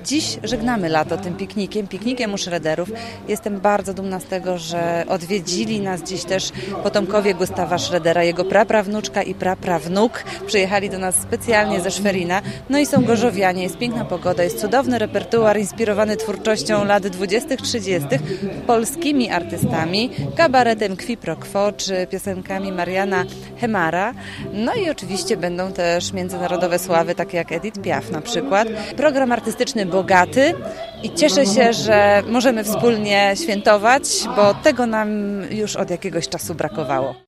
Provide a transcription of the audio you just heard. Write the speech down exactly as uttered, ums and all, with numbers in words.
dziś żegnamy lato tym piknikiem, piknikiem u Schroederów. Jestem bardzo dumna z tego, że odwiedzili nas dziś też potomkowie Gustawa Schroedera, jego praprawnuczka i praprawnuk. Przyjechali do nas specjalnie ze Szwerina. No i są gorzowianie, jest piękna pogoda, jest cudowny repertuar inspirowany twórczością lat dwudziestych, trzydziestych, polskimi artystami, kabaretem Qui Pro Quo czy piosenkami Mariana Hemara. No i oczywiście będą też międzynarodowe sławy, takie jak Edith Piaf na przykład. Program artystyczny bogaty i cieszę się, że możemy wspólnie świętować, bo tego nam już od jakiegoś czasu brakowało.